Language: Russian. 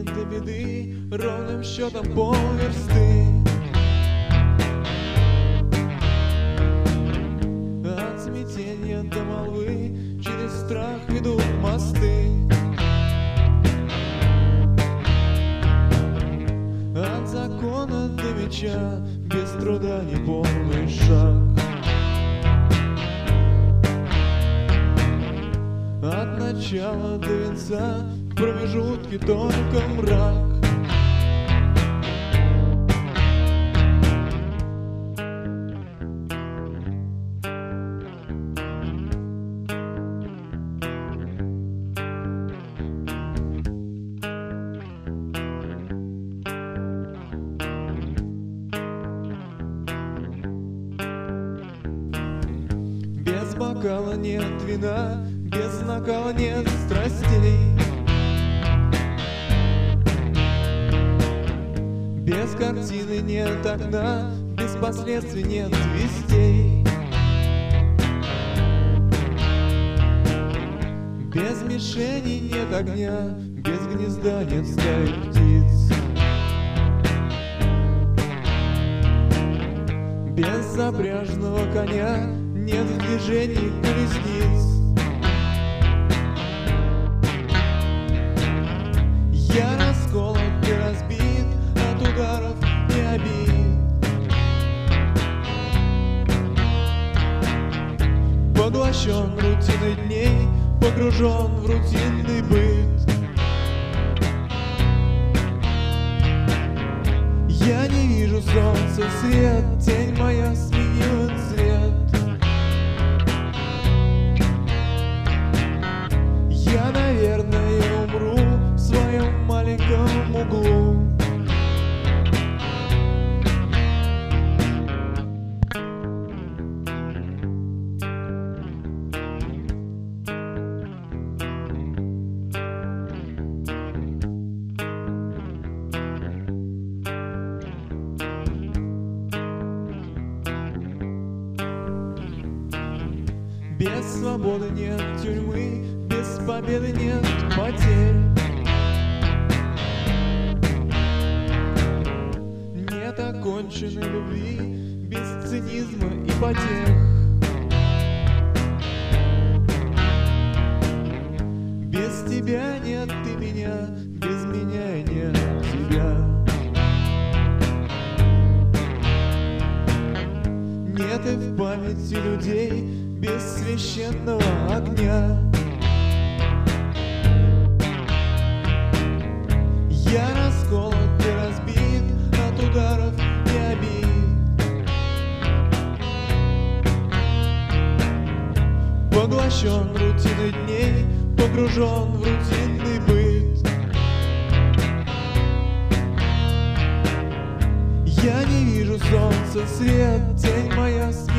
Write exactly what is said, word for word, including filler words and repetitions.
до беды ровным счетом полверсты. От смятения до молвы через страх ведут мосты. От закона до меча без труда неполный шаг. От начала до венца в промежутке только мрак. Без бокала нет вина, без накала нет страстей. Без картины нет окна, без последствий нет вестей. Без мишени нет огня, без гнезда нет стаи птиц. Без запряженного коня нет в движении колесниц. Я расколот и разбит от ударов и обид. Поглощен рутиной дней, погружен в рутинный быт. Я не вижу солнца свет, тень моя сменила цвет. Я, наверное, умру в своем маленьком углу. Без свободы нет тюрьмы, без победы нет потерь. Нет оконченной любви, без цинизма и потех. Без тебя нет ты меня, без меня нет тебя. Нет и в памяти людей без священного огня. Я расколот и разбит от ударов и обид. Поглощен рутиной дней, погружен в рутинный быт. Я не вижу солнца свет, тень моя